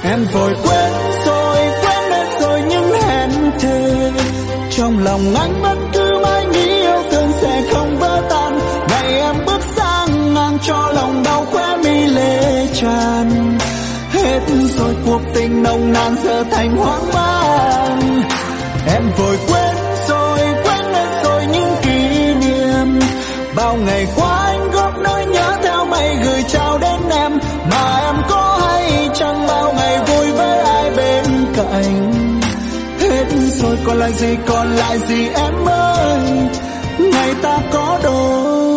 Em vội quên hết rồi những hẹn thề. Trong lòng anh vẫn cứ mãi nghĩ yêu thương sẽ không vỡ tan. Ngày em bước sang ngang cho lòng đau khóe mi lệ tràn. Hết rồi cuộc tình nồng nàn giờ thành hoang mang. Em vội quên hết rồi những kỷ niệm. Bao ngày qua anh góp nỗi nhớ theo mây gửi trao đến em. Mà em có hay chẳng bao ngày vui với ai bên cạnh. Hết rồi còn lại gì em ơi. Ngày ta có đôi